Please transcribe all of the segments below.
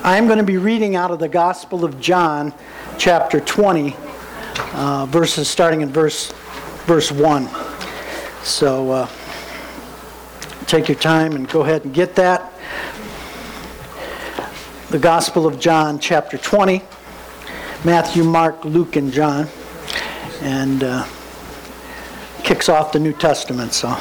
I'm going to be reading out of the Gospel of John, chapter 20, verses starting in verse 1. So take your time and go ahead and get that. The Gospel of John, chapter 20, Matthew, Mark, Luke, and John, and kicks off the New Testament. So.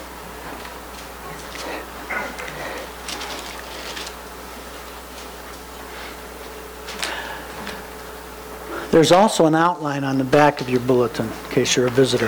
There's also an outline on the back of your bulletin, in case you're a visitor.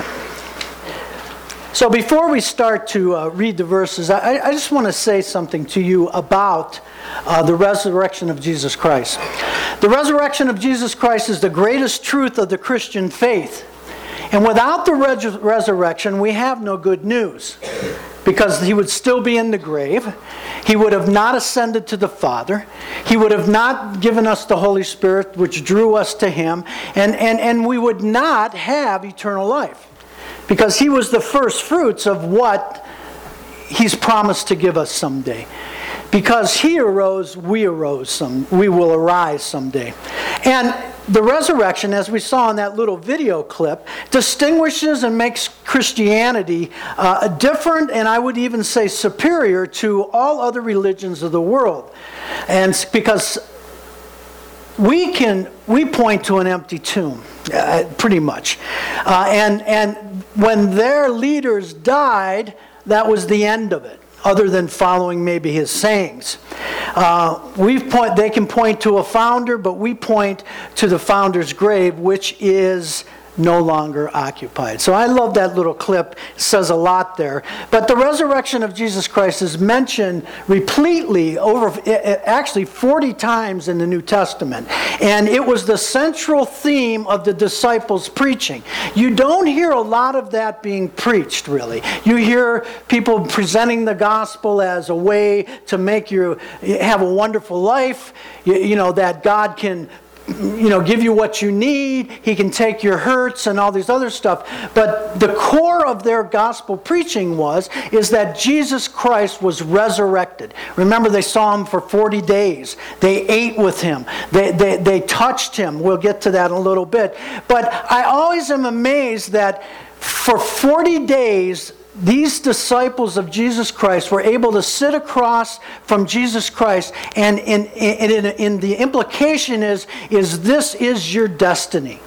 So before we start to read the verses, I just want to say something to you about the resurrection of Jesus Christ. The resurrection of Jesus Christ is the greatest truth of the Christian faith. And without the resurrection, we have no good news. Because he would still be in the grave. He would have not ascended to the Father. He would have not given us the Holy Spirit, which drew us to him. And we would not have eternal life. Because he was the first fruits of what he's promised to give us someday. Because he arose, we will arise someday. And the resurrection, as we saw in that little video clip, distinguishes and makes Christianity different, and I would even say superior to all other religions of the world. And because we point to an empty tomb, pretty much. And when their leaders died, that was the end of it, other than following maybe his sayings. They can point to a founder, but we point to the founder's grave, which is no longer occupied. So I love that little clip. It says a lot there. But the resurrection of Jesus Christ is mentioned repeatedly, actually 40 times in the New Testament. And it was the central theme of the disciples' preaching. You don't hear a lot of that being preached, really. You hear people presenting the gospel as a way to make you have a wonderful life, that God can give you what you need. He can take your hurts and all these other stuff. But the core of their gospel preaching is that Jesus Christ was resurrected. Remember, they saw him for 40 days. They ate with him. They touched him. We'll get to that in a little bit. But I always am amazed that for 40 days, these disciples of Jesus Christ were able to sit across from Jesus Christ, and in the implication is this is your destiny.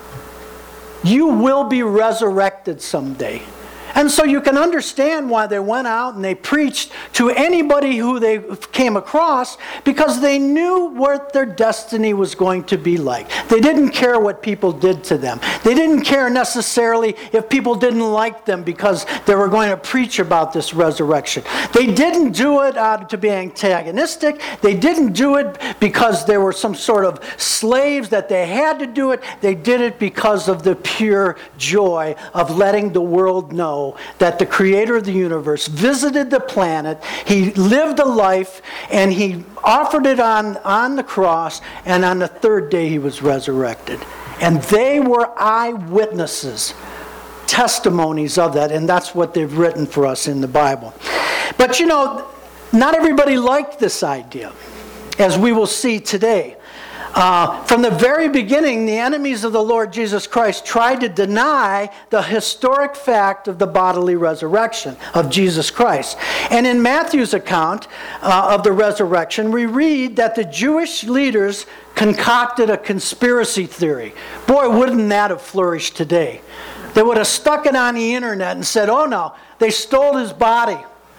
You will be resurrected someday. And so you can understand why they went out and they preached to anybody who they came across, because they knew what their destiny was going to be like. They didn't care what people did to them. They didn't care necessarily if people didn't like them because they were going to preach about this resurrection. They didn't do it to be antagonistic. They didn't do it because they were some sort of slaves that they had to do it. They did it because of the pure joy of letting the world know that the creator of the universe visited the planet, he lived a life, and he offered it on the cross, and on the third day he was resurrected. And they were eyewitnesses, testimonies of that, and that's what they've written for us in the Bible. But not everybody liked this idea, as we will see today. From the very beginning, the enemies of the Lord Jesus Christ tried to deny the historic fact of the bodily resurrection of Jesus Christ. And in Matthew's account of the resurrection, we read that the Jewish leaders concocted a conspiracy theory. Boy, wouldn't that have flourished today. They would have stuck it on the internet and said, oh no, they stole his body.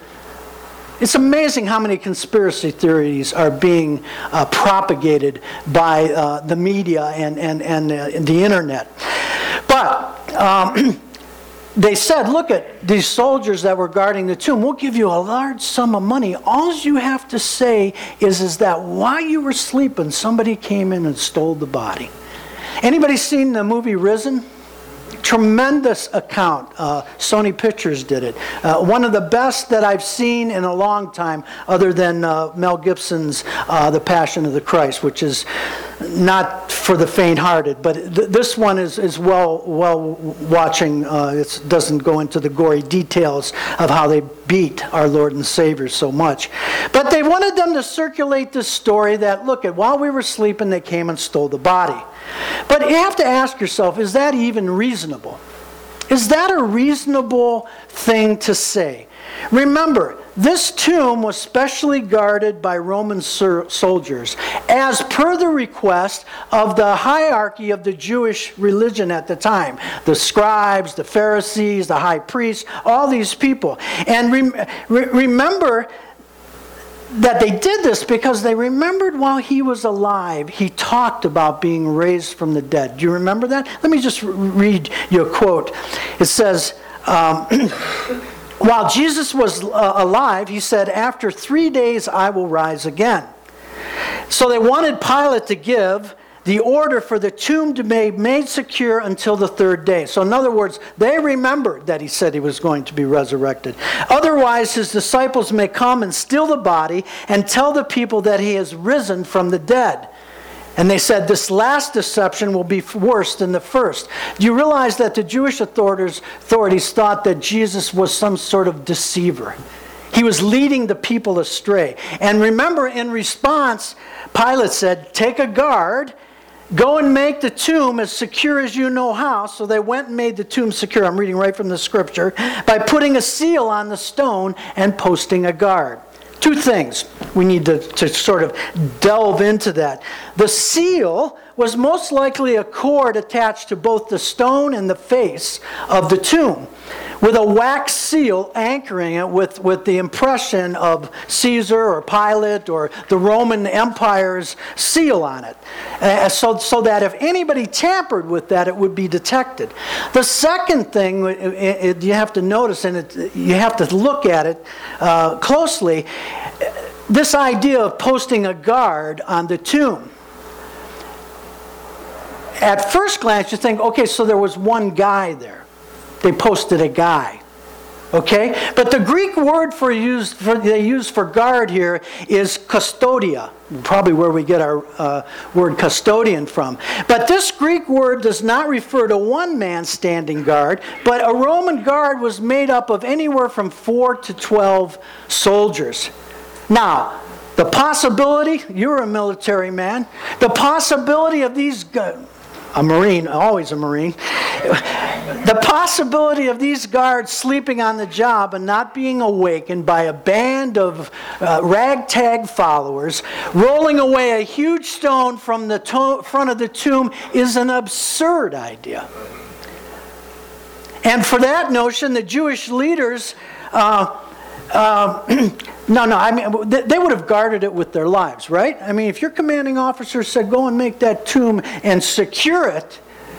It's amazing how many conspiracy theories are being propagated by the media and the internet. But they said, look at these soldiers that were guarding the tomb. We'll give you a large sum of money. All you have to say is that while you were sleeping, somebody came in and stole the body. Anybody seen the movie Risen? Tremendous account. Sony Pictures did it. One of the best that I've seen in a long time, other than Mel Gibson's The Passion of the Christ, which is not for the faint-hearted, but this one is well watching. It doesn't go into the gory details of how they beat our Lord and Savior so much. But they wanted them to circulate this story that, look, while we were sleeping, they came and stole the body. But you have to ask yourself, is that even reasonable? Is that a reasonable thing to say? Remember, this tomb was specially guarded by Roman soldiers as per the request of the hierarchy of the Jewish religion at the time. The scribes, the Pharisees, the high priests, all these people. And remember that they did this because they remembered while he was alive, he talked about being raised from the dead. Do you remember that? Let me just read you a quote. It says, while Jesus was alive, he said, "After 3 days I will rise again." So they wanted Pilate to give the order for the tomb to be made secure until the third day. So in other words, they remembered that he said he was going to be resurrected. Otherwise, his disciples may come and steal the body and tell the people that he has risen from the dead. And they said this last deception will be worse than the first. Do you realize that the Jewish authorities thought that Jesus was some sort of deceiver? He was leading the people astray. And remember, in response, Pilate said, "Take a guard, go and make the tomb as secure as you know how." So they went and made the tomb secure. I'm reading right from the scripture. By putting a seal on the stone and posting a guard. Two things we need to sort of delve into that. The seal was most likely a cord attached to both the stone and the face of the tomb, with a wax seal anchoring it with the impression of Caesar or Pilate or the Roman Empire's seal on it, so that if anybody tampered with that, it would be detected. The second thing you have to notice, and you have to look at it closely, this idea of posting a guard on the tomb. At first glance, you think, okay, so there was one guy there. They posted a guy. Okay? But the Greek word they use for guard here is custodia. Probably where we get our word custodian from. But this Greek word does not refer to one man standing guard, but a Roman guard was made up of anywhere from 4 to 12 soldiers. Now, the possibility, you're a military man, the possibility of these a Marine, always a Marine. The possibility of these guards sleeping on the job and not being awakened by a band of ragtag followers rolling away a huge stone from the front of the tomb is an absurd idea. And for that notion, the Jewish leaders they would have guarded it with their lives, right? I mean, if your commanding officer said, go and make that tomb and secure it,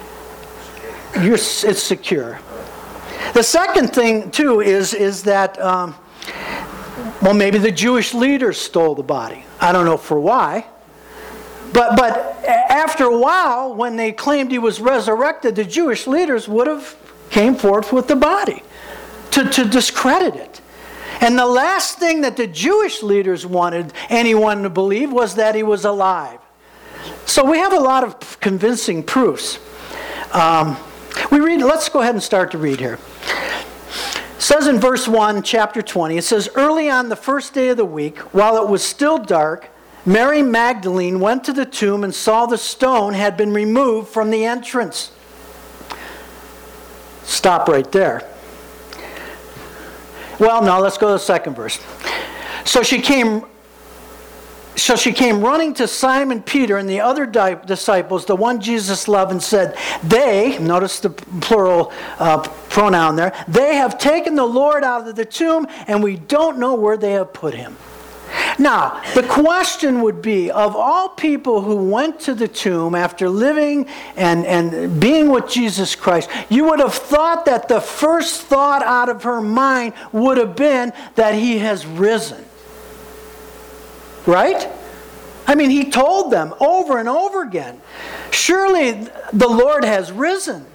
it's secure. The second thing, too, is that, maybe the Jewish leaders stole the body. I don't know for why. But after a while, when they claimed he was resurrected, the Jewish leaders would have came forth with the body to discredit it. And the last thing that the Jewish leaders wanted anyone to believe was that he was alive. So we have a lot of convincing proofs. Let's go ahead and start to read here. It says in verse 1, chapter 20, it says, "Early on the first day of the week, while it was still dark, Mary Magdalene went to the tomb and saw the stone had been removed from the entrance." Stop right there. Well, no, let's go to the second verse. So she came running to Simon Peter and the other disciples, the one Jesus loved, and said, "They," notice the plural pronoun there, "they have taken the Lord out of the tomb, and we don't know where they have put him." Now, the question would be, of all people who went to the tomb after living and being with Jesus Christ, you would have thought that the first thought out of her mind would have been that he has risen. Right? I mean, he told them over and over again, surely the Lord has risen.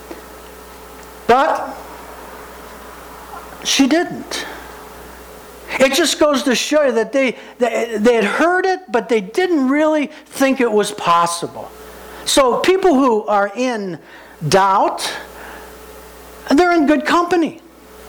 But she didn't. It just goes to show you that they had heard it, but they didn't really think it was possible. So people who are in doubt, they're in good company.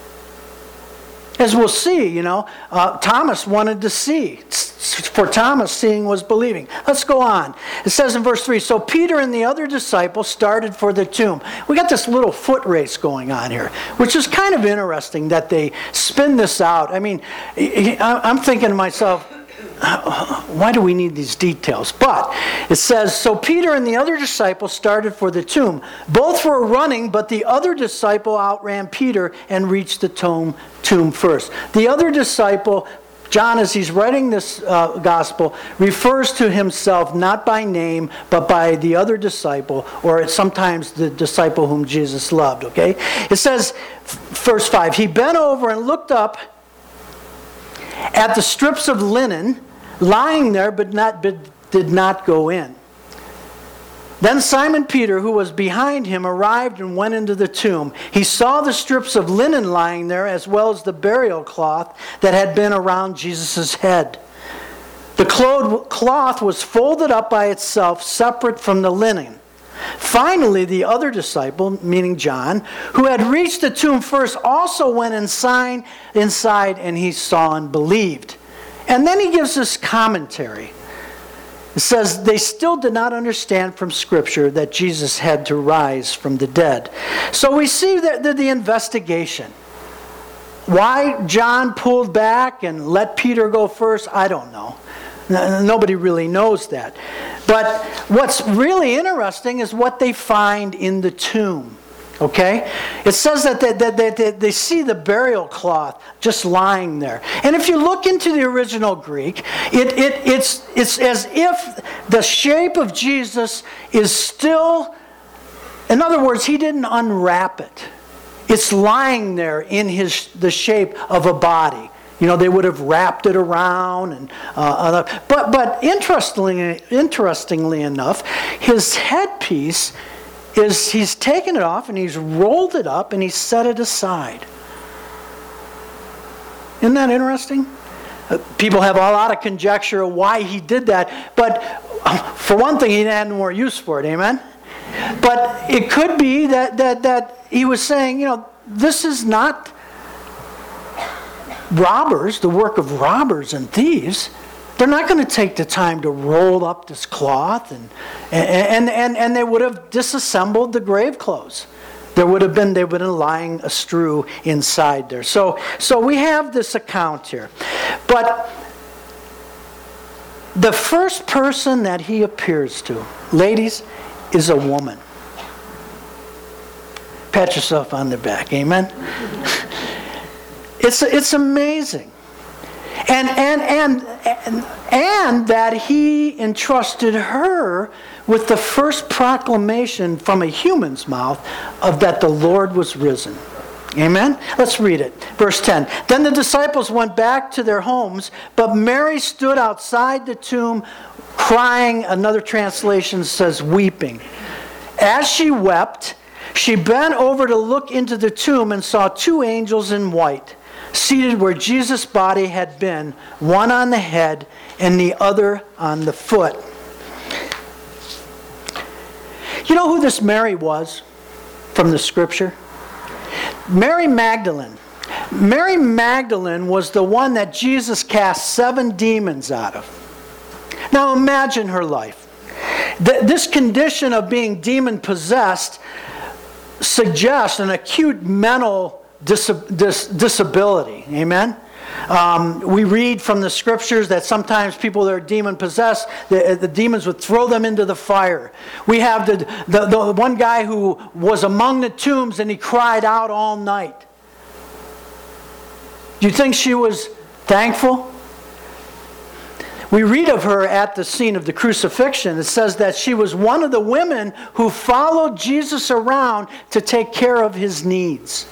As we'll see, Thomas wanted to see. For Thomas, seeing was believing. Let's go on. It says in verse 3, so Peter and the other disciple started for the tomb. We got this little foot race going on here, which is kind of interesting that they spin this out. I mean, I'm thinking to myself, why do we need these details? But it says, so Peter and the other disciple started for the tomb. Both were running, but the other disciple outran Peter and reached the tomb first. The other disciple, John, as he's writing this gospel, refers to himself not by name, but by the other disciple, or sometimes the disciple whom Jesus loved, okay? It says, verse 5, he bent over and looked up at the strips of linen lying there, but did not go in. Then Simon Peter, who was behind him, arrived and went into the tomb. He saw the strips of linen lying there, as well as the burial cloth that had been around Jesus' head. The cloth was folded up by itself, separate from the linen. Finally, the other disciple, meaning John, who had reached the tomb first, also went inside and he saw and believed. And then he gives this commentary. It says, they still did not understand from Scripture that Jesus had to rise from the dead. So we see the investigation. Why John pulled back and let Peter go first, I don't know. Nobody really knows that. But what's really interesting is what they find in the tomb. Okay? It says that they see the burial cloth just lying there. And if you look into the original Greek, it's as if the shape of Jesus is still, in other words, he didn't unwrap it. It's lying there in the shape of a body. They would have wrapped it around, but interestingly enough, his headpiece he's taken it off and he's rolled it up and he's set it aside. Isn't that interesting? People have a lot of conjecture of why he did that, but for one thing, he had more use for it. Amen. But it could be that he was saying, this is not robbers, the work of robbers and thieves. They're not going to take the time to roll up this cloth and they would have disassembled the grave clothes. They would have been lying astrew inside there. So we have this account here. But the first person that he appears to, ladies, is a woman. Pat yourself on the back, amen? It's amazing. And that he entrusted her with the first proclamation from a human's mouth of that the Lord was risen. Amen? Let's read it. Verse 10. Then the disciples went back to their homes, but Mary stood outside the tomb crying. Another translation says weeping. As she wept, she bent over to look into the tomb and saw two angels in white, seated where Jesus' body had been, one on the head and the other on the foot. You know who this Mary was from the Scripture? Mary Magdalene. Mary Magdalene was the one that Jesus cast 7 demons out of. Now imagine her life. This condition of being demon-possessed suggests an acute mental disability. Amen? We read from the Scriptures that sometimes people that are demon-possessed, the demons would throw them into the fire. We have the one guy who was among the tombs and he cried out all night. Do you think she was thankful? We read of her at the scene of the crucifixion. It says that she was one of the women who followed Jesus around to take care of his needs.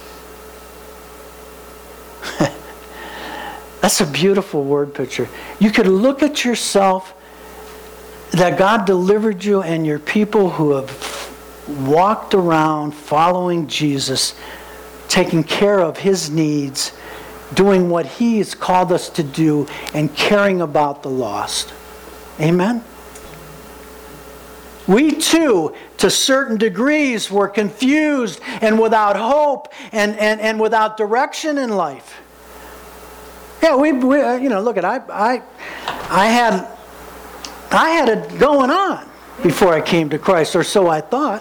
That's a beautiful word picture. You could look at yourself, that God delivered you and your people who have walked around following Jesus, taking care of his needs, doing what He has called us to do and caring about the lost. Amen? We too, to certain degrees, were confused and without hope and without direction in life. Yeah, we look at I had it going on before I came to Christ, or so I thought.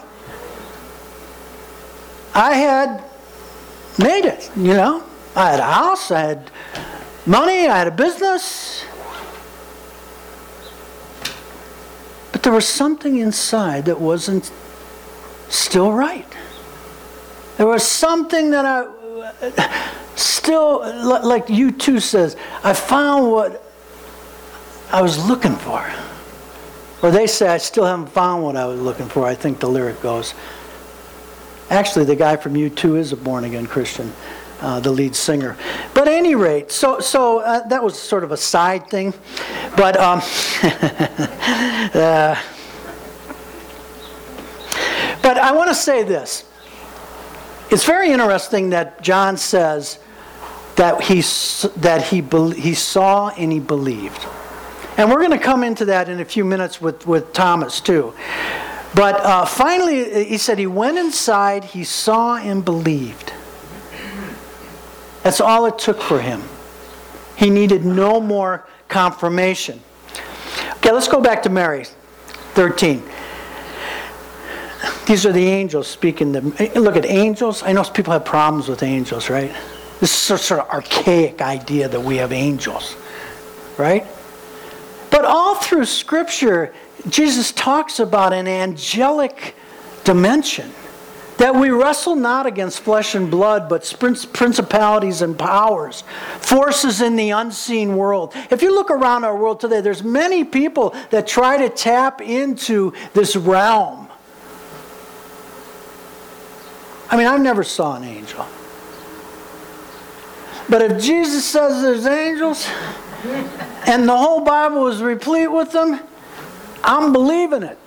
I had made it, I had a house, I had money, I had a business. But there was something inside that wasn't still right. There was something that I still, like U2 says, I found what I was looking for. Or they say, I still haven't found what I was looking for, I think the lyric goes. Actually, the guy from U2 is a born-again Christian, the lead singer. But at any rate, so that was sort of a side thing. But but I want to say this. It's very interesting that John says that he saw and he believed. And we're going to come into that in a few minutes with Thomas too. But finally, he said he went inside, he saw and believed. That's all it took for him. He needed no more confirmation. Okay, let's go back to Mary, 13. These are the angels speaking. Look at angels. I know people have problems with angels, right? This is a sort of archaic idea that we have angels, right? But all through Scripture, Jesus talks about an angelic dimension. That we wrestle not against flesh and blood, but principalities and powers, forces in the unseen world. If you look around our world today, there's many people that try to tap into this realm. I mean, I never saw an angel. But if Jesus says there's angels, and the whole Bible is replete with them, I'm believing it.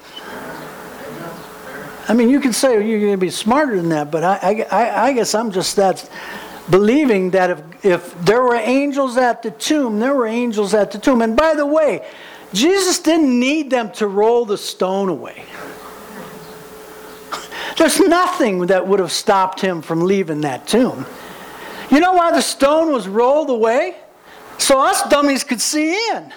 I mean, you can say you're going to be smarter than that, but I guess I'm just that believing that if there were angels at the tomb, there were angels at the tomb. And by the way, Jesus didn't need them to roll the stone away. There's nothing that would have stopped him from leaving that tomb. You know why the stone was rolled away? So us dummies could see in.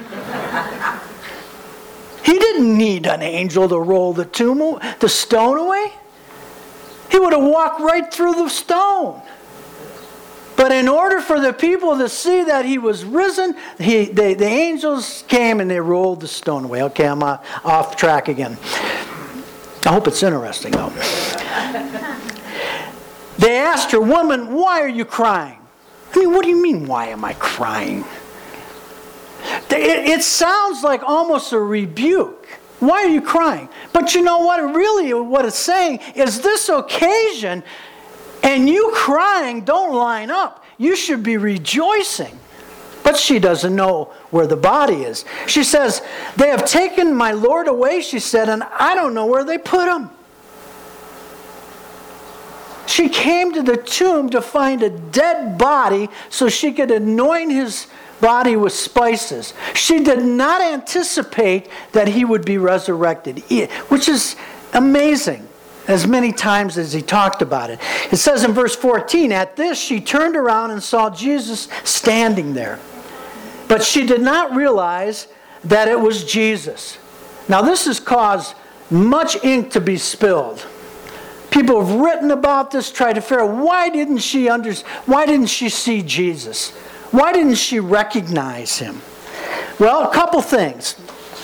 He didn't need an angel to roll the stone away. He would have walked right through the stone. But in order for the people to see that he was risen, the angels came and they rolled the stone away. Okay, I'm off track again. I hope it's interesting, though. They asked her, "Woman, why are you crying?" I mean, what do you mean, why am I crying? It sounds like almost a rebuke. Why are you crying? But you know what? Really, what it's saying is this occasion and you crying don't line up. You should be rejoicing. But she doesn't know where the body is. She says, "They have taken my Lord away," she said, "and I don't know where they put him." She came to the tomb to find a dead body so she could anoint his body with spices. She did not anticipate that he would be resurrected, which is amazing, as many times as he talked about it. It says in verse 14, "At this she turned around and saw Jesus standing there. But she did not realize that it was Jesus." Now this has caused much ink to be spilled. People have written about this, tried to figure out why didn't she see Jesus? Why didn't she recognize him? Well, a couple things.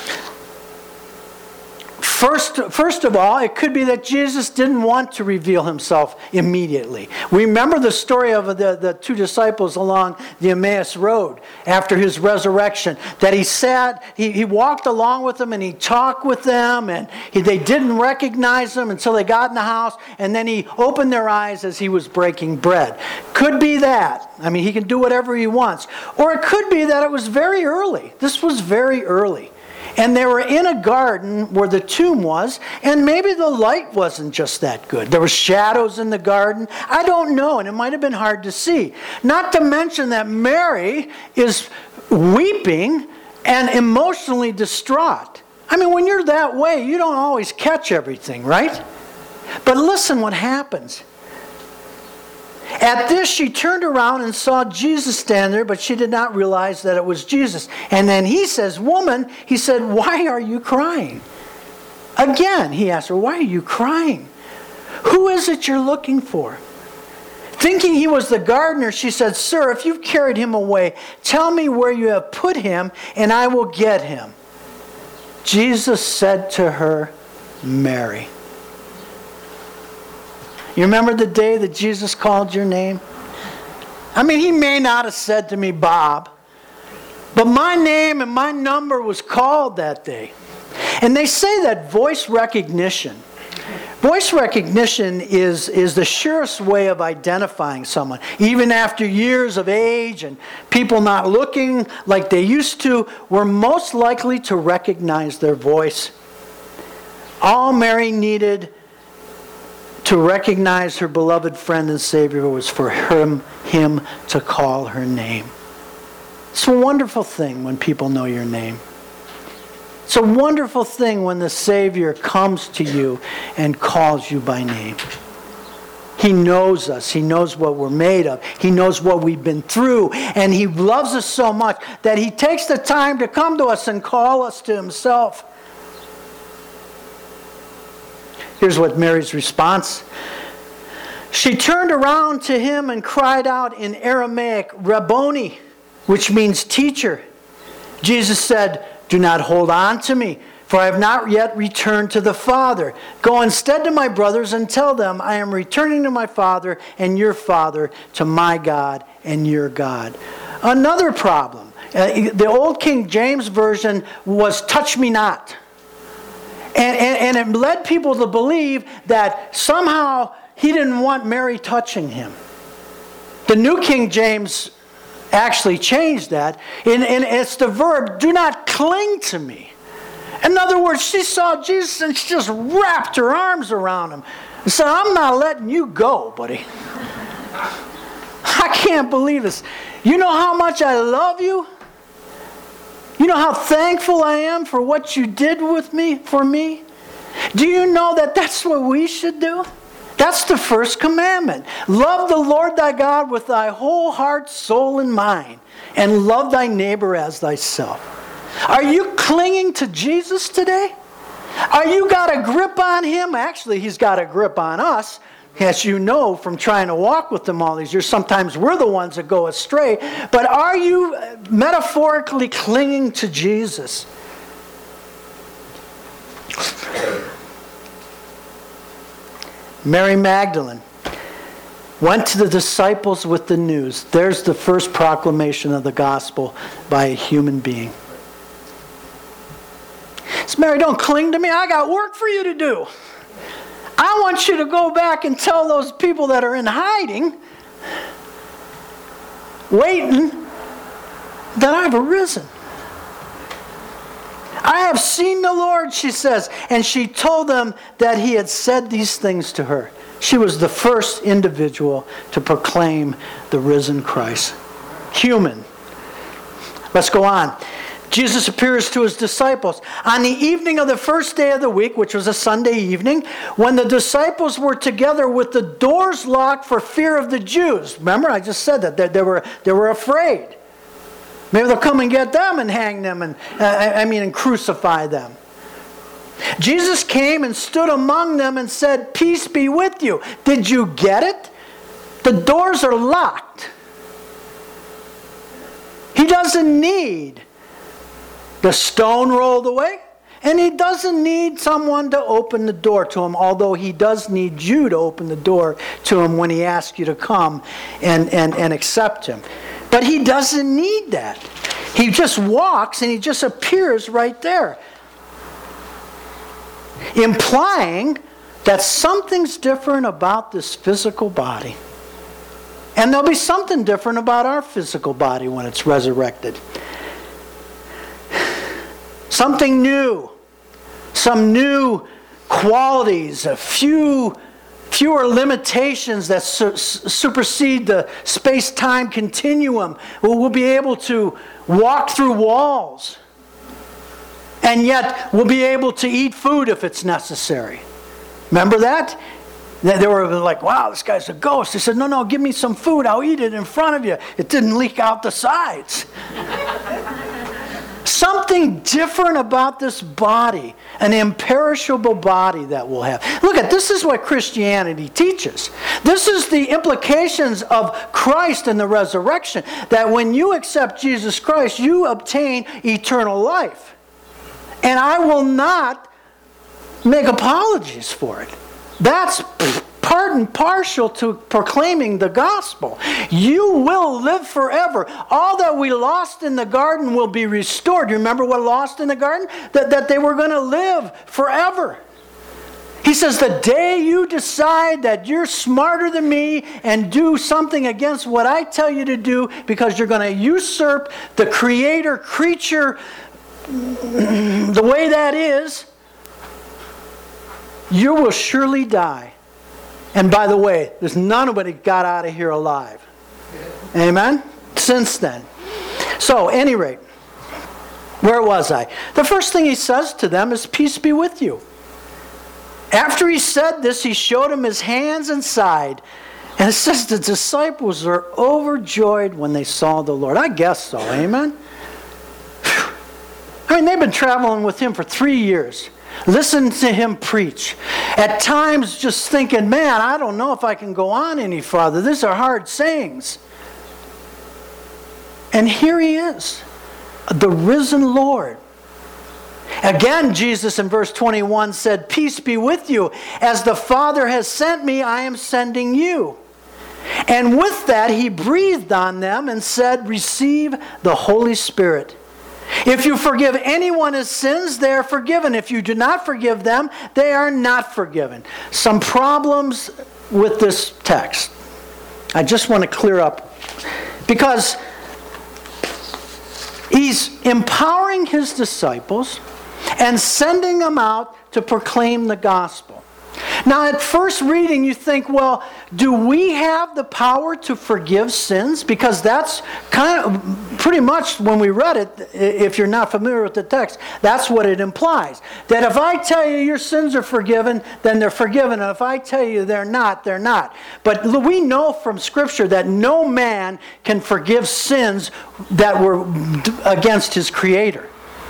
First of all, it could be that Jesus didn't want to reveal himself immediately. We remember the story of the two disciples along the Emmaus Road after his resurrection, that he walked along with them and he talked with them, and they didn't recognize him until they got in the house, and then he opened their eyes as he was breaking bread. Could be that. I mean, he can do whatever he wants. Or it could be that it was very early. This was very early. And they were in a garden where the tomb was, and maybe the light wasn't just that good. There were shadows in the garden. I don't know, and it might have been hard to see. Not to mention that Mary is weeping and emotionally distraught. I mean, when you're that way, you don't always catch everything, right? But listen what happens. At this, she turned around and saw Jesus stand there, but she did not realize that it was Jesus. And then he says, "Woman," he said, "why are you crying?" Again, he asked her, "Why are you crying? Who is it you're looking for?" Thinking he was the gardener, she said, "Sir, if you've carried him away, tell me where you have put him, and I will get him." Jesus said to her, "Mary." You remember the day that Jesus called your name? I mean, he may not have said to me, "Bob," but my name and my number was called that day. And they say that voice recognition is the surest way of identifying someone. Even after years of age and people not looking like they used to, we're most likely to recognize their voice. All Mary needed to recognize her beloved friend and Savior was for him to call her name. It's a wonderful thing when people know your name. It's a wonderful thing when the Savior comes to you and calls you by name. He knows us. He knows what we're made of. He knows what we've been through. And He loves us so much that He takes the time to come to us and call us to Himself. Here's what Mary's response. She turned around to Him and cried out in Aramaic, "Rabboni," which means teacher. Jesus said, "Do not hold on to me, for I have not yet returned to the Father. Go instead to my brothers and tell them, I am returning to my Father and your Father, to my God and your God." Another problem. The old King James Version was "touch me not." And it led people to believe that somehow He didn't want Mary touching Him. The New King James actually changed that. And it's the verb, "do not cling to me." In other words, she saw Jesus and she just wrapped her arms around Him and said, "I'm not letting you go, buddy. I can't believe this. You know how much I love you? You know how thankful I am for what you did for me? Do you know that that's what we should do? That's the first commandment. Love the Lord thy God with thy whole heart, soul, and mind, and love thy neighbor as thyself." Are you clinging to Jesus today? Are you got a grip on Him? Actually, He's got a grip on us. As you know from trying to walk with Him all these years, sometimes we're the ones that go astray. But are you metaphorically clinging to Jesus? Mary Magdalene went to the disciples with the news. There's the first proclamation of the gospel by a human being. It's, "Mary, don't cling to me. I got work for you to do. I want you to go back and tell those people that are in hiding, waiting, that I've arisen. I have seen the Lord," she says. And she told them that He had said these things to her. She was the first individual to proclaim the risen Christ. Human. Let's go on. Jesus appears to His disciples. On the evening of the first day of the week, which was a Sunday evening, when the disciples were together with the doors locked for fear of the Jews. Remember, I just said that they were afraid. Maybe they'll come and get them and hang them and crucify them. Jesus came and stood among them and said, "Peace be with you." Did you get it? The doors are locked. He doesn't need the stone rolled away, and He doesn't need someone to open the door to Him, although He does need you to open the door to Him when He asks you to come and accept Him. But He doesn't need that. He just walks and He just appears right there, implying that something's different about this physical body. And there'll be something different about our physical body when it's resurrected. something new, some new qualities, fewer limitations that supersede the space-time continuum. We'll be able to walk through walls, and yet we'll be able to eat food if it's necessary. Remember that? They were like, wow, this guy's a ghost. He said, no, give me some food. I'll eat it in front of you. It didn't leak out the sides. Something different about this body, an imperishable body that we'll have. Look this is what Christianity teaches. This is the implications of Christ and the resurrection, that when you accept Jesus Christ, you obtain eternal life. And I will not make apologies for it. That's part and partial to proclaiming the gospel. You will live forever. All that we lost in the garden will be restored. You remember what lost in the garden? That they were going to live forever. He says, the day you decide that you're smarter than me and do something against what I tell you to do because you're going to usurp the creator-creature the way that is, you will surely die. And by the way, there's nobody got out of here alive. Amen? Since then. So, at any rate, where was I? The first thing he says to them is, peace be with you. After he said this, he showed them his hands and side. And it says the disciples were overjoyed when they saw the Lord. I guess so. Amen? I mean, they've been traveling with him for 3 years. Listen to him preach. At times just thinking, man, I don't know if I can go on any farther. These are hard sayings. And here he is, the risen Lord. Again, Jesus in verse 21 said, peace be with you. As the Father has sent me, I am sending you. And with that, he breathed on them and said, receive the Holy Spirit. If you forgive anyone his sins, they are forgiven. If you do not forgive them, they are not forgiven. Some problems with this text. I just want to clear up. Because he's empowering his disciples and sending them out to proclaim the gospel. Now, at first reading, you think, well, do we have the power to forgive sins? Because that's kind of pretty much when we read it, if you're not familiar with the text, that's what it implies. That if I tell you your sins are forgiven, then they're forgiven. And if I tell you they're not, they're not. But we know from Scripture that no man can forgive sins that were against his Creator.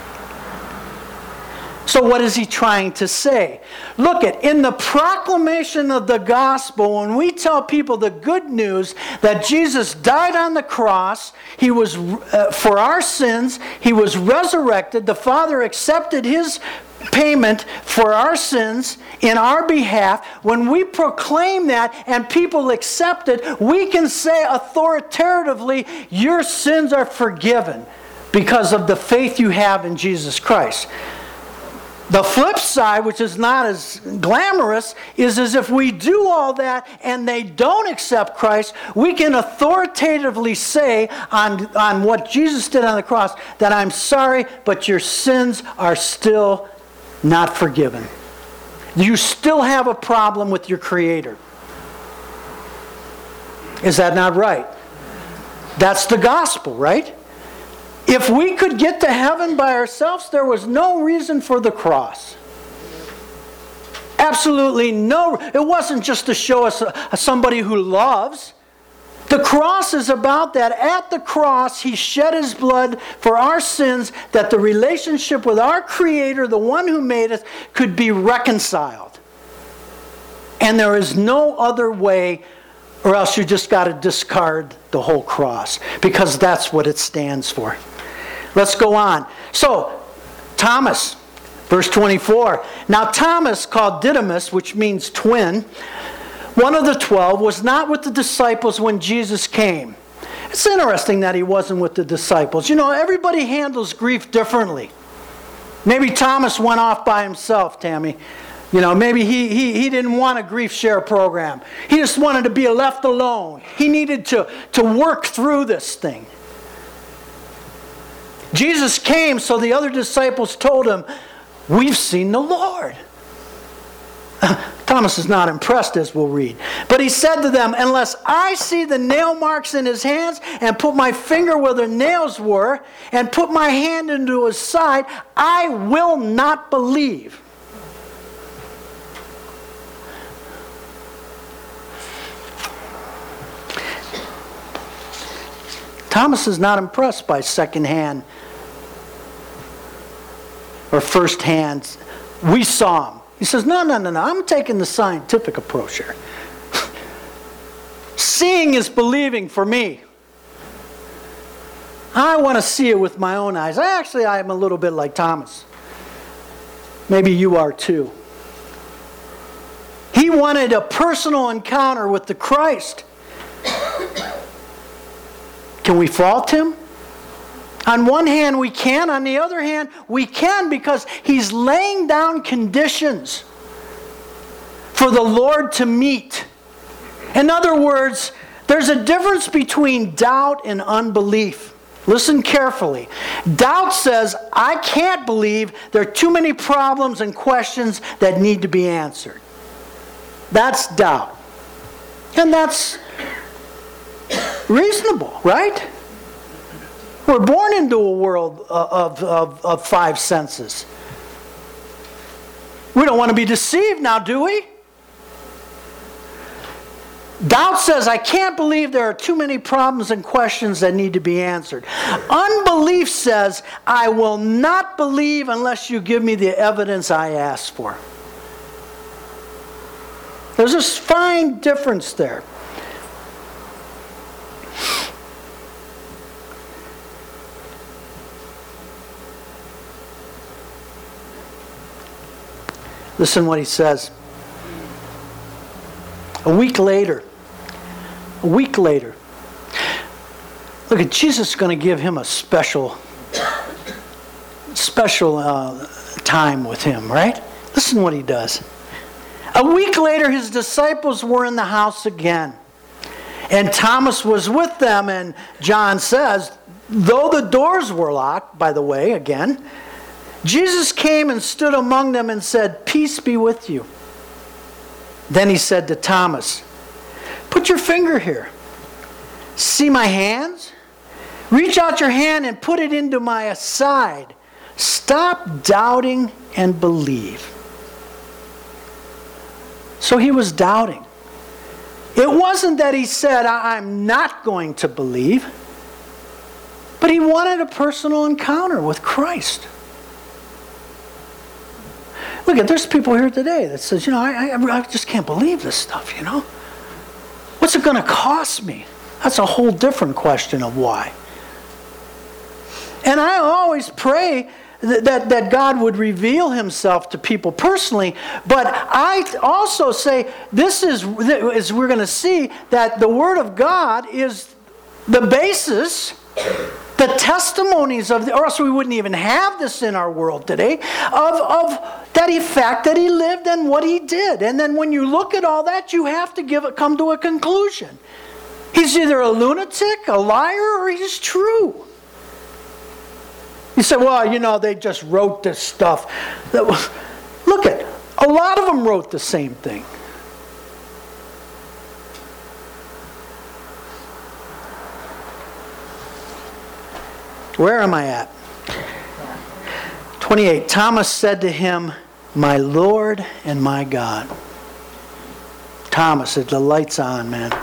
So what is he trying to say? Look in the proclamation of the gospel, when we tell people the good news that Jesus died on the cross, he was for our sins, he was resurrected, the Father accepted his payment for our sins in our behalf. When we proclaim that and people accept it, we can say authoritatively, your sins are forgiven because of the faith you have in Jesus Christ. The flip side, which is not as glamorous, is as if we do all that and they don't accept Christ, we can authoritatively say on what Jesus did on the cross that I'm sorry, but your sins are still not forgiven. You still have a problem with your Creator. Is that not right? That's the gospel, right? If we could get to heaven by ourselves, there was no reason for the cross. Absolutely no. It wasn't just to show us somebody who loves. The cross is about that. At the cross, he shed his blood for our sins, that the relationship with our Creator, the one who made us, could be reconciled. And there is no other way, or else you just got to discard the whole cross, because that's what it stands for. Let's go on. So, Thomas, verse 24. Now Thomas, called Didymus, which means twin, one of the 12, was not with the disciples when Jesus came. It's interesting that he wasn't with the disciples. You know, everybody handles grief differently. Maybe Thomas went off by himself, Tammy. You know, maybe he didn't want a grief share program. He just wanted to be left alone. He needed to work through this thing. Jesus came, so the other disciples told him, "We've seen the Lord." Thomas is not impressed, as we'll read. But he said to them, "Unless I see the nail marks in his hands and put my finger where the nails were and put my hand into his side, I will not believe." Thomas is not impressed by second-hand or first-hand. "We saw him." He says, no, I'm taking the scientific approach here. Seeing is believing for me. I want to see it with my own eyes. I am a little bit like Thomas. Maybe you are too. He wanted a personal encounter with the Christ. Can we fault him? On one hand, we can. On the other hand, we can because he's laying down conditions for the Lord to meet. In other words, there's a difference between doubt and unbelief. Listen carefully. Doubt says, I can't believe. There are too many problems and questions that need to be answered. That's doubt. And that's reasonable, right? We're born into a world of five senses. We don't want to be deceived now, do we? Doubt says, I can't believe there are too many problems and questions that need to be answered. Unbelief says, I will not believe unless you give me the evidence I ask for. There's a fine difference there. Listen what he says. A week later, look at Jesus is going to give him a special time with him, right? Listen what he does. A week later, his disciples were in the house again. And Thomas was with them, and John says, though the doors were locked, by the way, again, Jesus came and stood among them and said, "Peace be with you." Then he said to Thomas, "Put your finger here. See my hands? Reach out your hand and put it into my side. Stop doubting and believe." So he was doubting. It wasn't that he said, "I'm not going to believe," but he wanted a personal encounter with Christ. Look, there's people here today that says, I just can't believe this stuff, What's it going to cost me? That's a whole different question of why. And I always pray that God would reveal himself to people personally, but I also say this is we're going to see that the Word of God is the basis, the testimonies of, or else we wouldn't even have this in our world today, of that fact that he lived and what he did. And then when you look at all that, you have to come to a conclusion. He's either a lunatic, a liar, or he's true. You say, well, they just wrote this stuff. Look at, a lot of them wrote the same thing. Where am I at? 28. Thomas said to him, "My Lord and my God." Thomas, the light's on, man.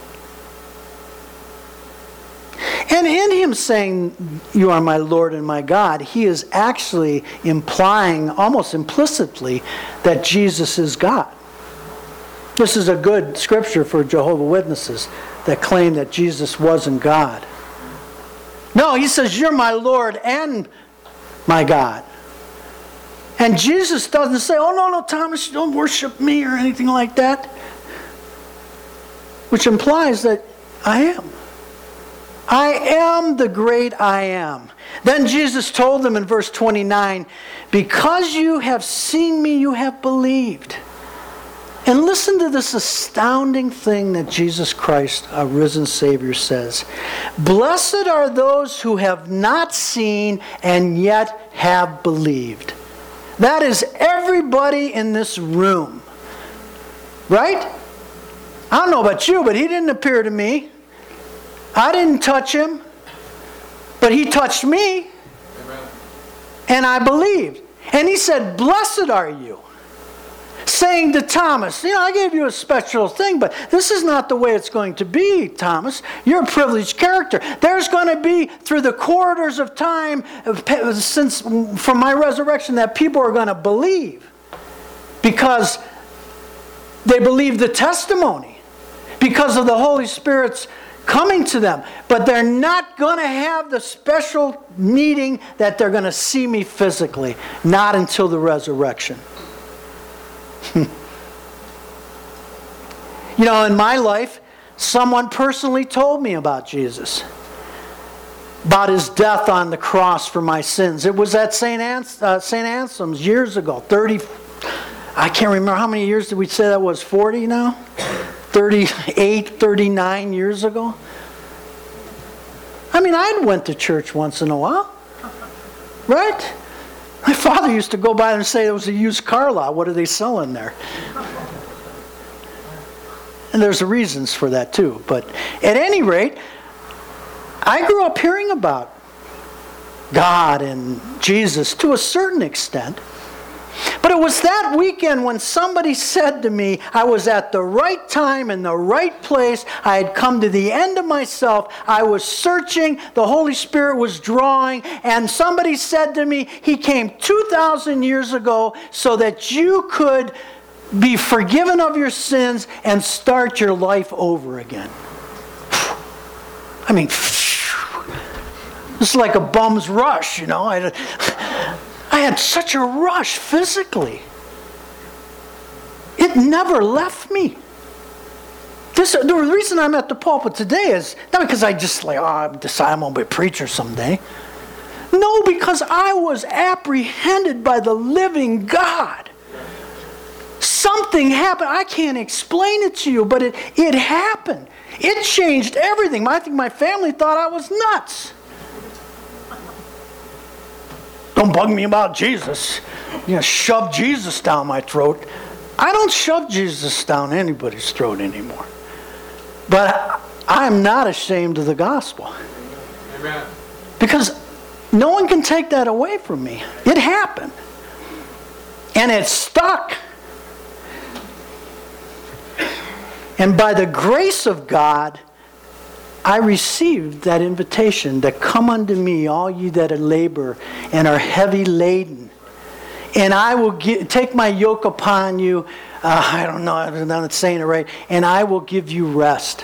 And in him saying, "You are my Lord and my God," he is actually implying, almost implicitly, that Jesus is God. This is a good scripture for Jehovah's Witnesses that claim that Jesus wasn't God. No, he says, "You're my Lord and my God." And Jesus doesn't say, "Oh, no, Thomas, don't worship me," or anything like that. Which implies that I am. I am the great I am. Then Jesus told them in verse 29, "Because you have seen me, you have believed." And listen to this astounding thing that Jesus Christ, our risen Savior, says. Blessed are those who have not seen and yet have believed. That is everybody in this room. Right? I don't know about you, but he didn't appear to me. I didn't touch him. But he touched me. Amen. And I believed. And he said, blessed are you. Saying to Thomas, I gave you a special thing, but this is not the way it's going to be, Thomas. You're a privileged character. There's going to be, through the corridors of time, since from my resurrection, that people are going to believe. Because they believe the testimony. Because of the Holy Spirit's coming to them. But they're not going to have the special meeting that they're going to see me physically. Not until the resurrection. In my life, someone personally told me about Jesus. About his death on the cross for my sins. It was at St. Anselm's years ago. I can't remember how many years did we say that was? 40 now? 38, 39 years ago? I went to church once in a while. Right? My father used to go by and say there was a used car lot. What are they selling there? And there's reasons for that too. But at any rate, I grew up hearing about God and Jesus to a certain extent. But it was that weekend when somebody said to me, I was at the right time in the right place. I had come to the end of myself. I was searching. The Holy Spirit was drawing. And somebody said to me, He came 2,000 years ago so that you could be forgiven of your sins and start your life over again. It's like a bum's rush, I had such a rush physically. It never left me. The reason I'm at the pulpit today is not because I just decide I'm going to be a preacher someday. No, because I was apprehended by the living God. Something happened. I can't explain it to you, but it happened. It changed everything. I think my family thought I was nuts. Don't bug me about Jesus. Shove Jesus down my throat. I don't shove Jesus down anybody's throat anymore. But I'm not ashamed of the gospel. Amen. Because no one can take that away from me. It happened. And it stuck. And by the grace of God, I received that invitation to come unto me, all ye that labor and are heavy laden. And I will take my yoke upon you. I don't know, I'm not saying it right. And I will give you rest.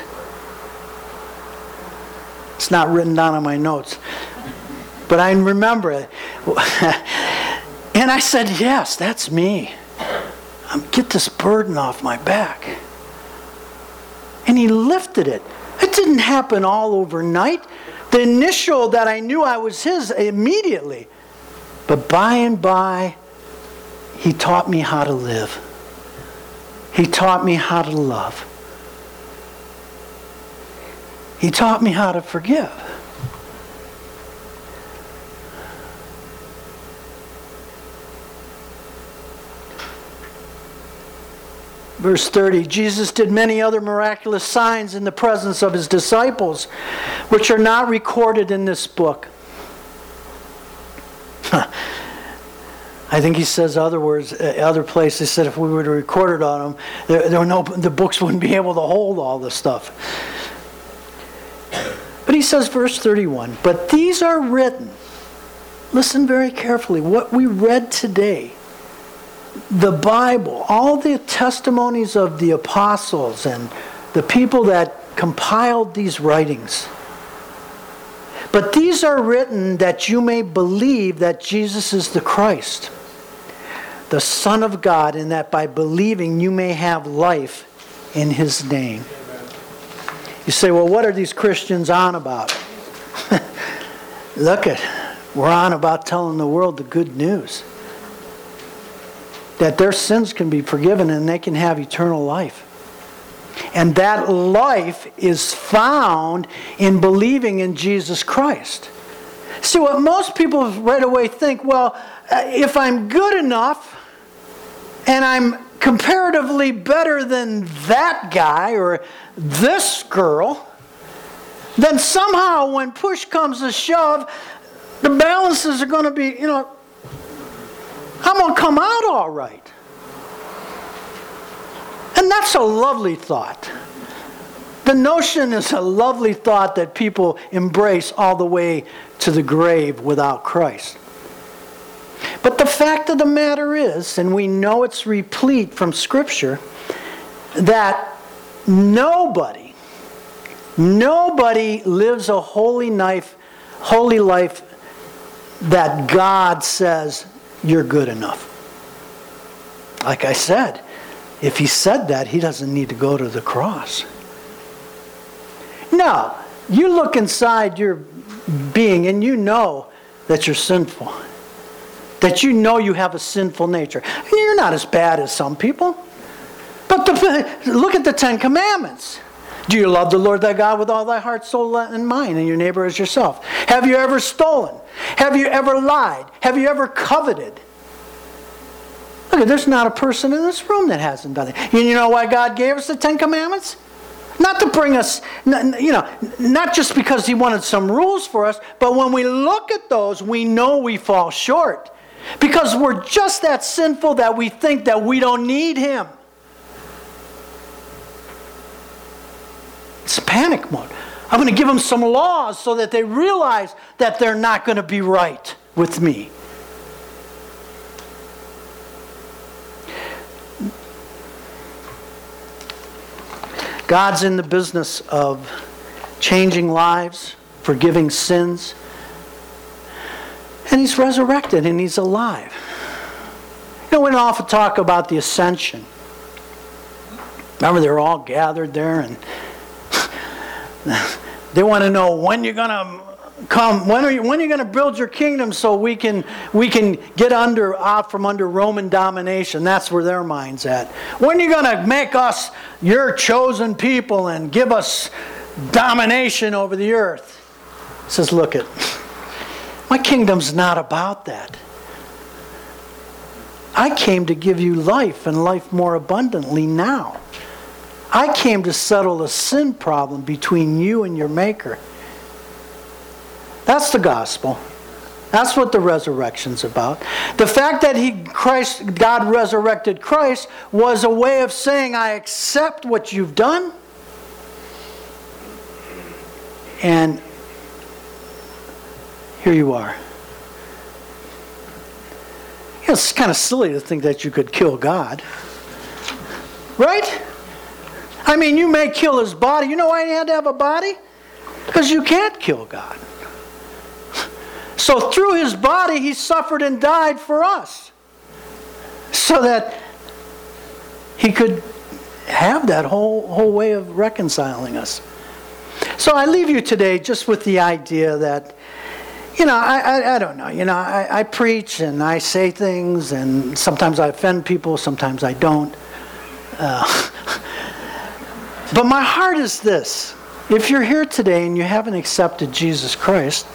It's not written down on my notes. But I remember it. And I said, yes, that's me. Get this burden off my back. And He lifted it. It didn't happen all overnight. The initial that I knew I was His immediately. But by and by, He taught me how to live. He taught me how to love. He taught me how to forgive. Verse 30, Jesus did many other miraculous signs in the presence of His disciples, which are not recorded in this book. I think He says other places, He said if we were to record it on them, the books wouldn't be able to hold all the stuff. But He says, verse 31, but these are written, listen very carefully, what we read today, the Bible, all the testimonies of the apostles and the people that compiled these writings. But these are written that you may believe that Jesus is the Christ, the Son of God, and that by believing you may have life in His name. You say, well, what are these Christians on about? We're on about telling the world the good news. that their sins can be forgiven and they can have eternal life. And that life is found in believing in Jesus Christ. See, what most people right away think, well, if I'm good enough and I'm comparatively better than that guy or this girl, then somehow when push comes to shove, the balances are going to be, I'm going to come out all right. And that's a lovely thought. The notion is a lovely thought that people embrace all the way to the grave without Christ. But the fact of the matter is, and we know it's replete from Scripture, that nobody lives a holy life that God says you're good enough. Like I said, if he said that, he doesn't need to go to the cross. No, you look inside your being and you know that you're sinful. That you know you have a sinful nature. And you're not as bad as some people. But look at the Ten Commandments. Do you love the Lord thy God with all thy heart, soul, and mind, and your neighbor as yourself? Have you ever stolen? Have you ever lied? Have you ever coveted? Look, there's not a person in this room that hasn't done it. You know why God gave us the Ten Commandments? Not to bring us, not just because he wanted some rules for us, but when we look at those, we know we fall short. Because we're just that sinful that we think that we don't need him. It's panic mode. I'm going to give them some laws so that they realize that they're not going to be right with me. God's in the business of changing lives, forgiving sins, and he's resurrected and he's alive. We don't often talk about the ascension. Remember, they're all gathered there and they want to know when you're going to come. When are you going to build your kingdom so we can get out from under Roman domination? That's where their mind's at. When are you going to make us your chosen people and give us domination over the earth? He says, look it. My kingdom's not about that. I came to give you life and life more abundantly now. I came to settle a sin problem between you and your Maker. That's the gospel. That's what the resurrection's about. The fact that God resurrected Christ was a way of saying, I accept what you've done. And here you are. It's kind of silly to think that you could kill God. Right? I mean, you may kill his body. You know why he had to have a body? Because you can't kill God. So through his body, he suffered and died for us. So that he could have that whole way of reconciling us. So I leave you today just with the idea that, I don't know. I preach and I say things and sometimes I offend people, sometimes I don't. But my heart is this. If you're here today and you haven't accepted Jesus Christ,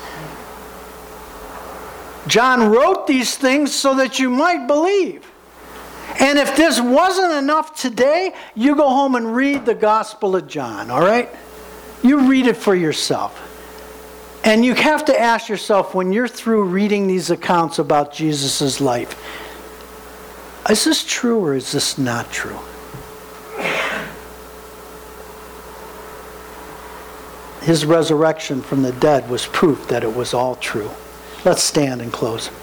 John wrote these things so that you might believe. And if this wasn't enough today, you go home and read the Gospel of John, all right? You read it for yourself. And you have to ask yourself, when you're through reading these accounts about Jesus' life, is this true or is this not true? His resurrection from the dead was proof that it was all true. Let's stand and close.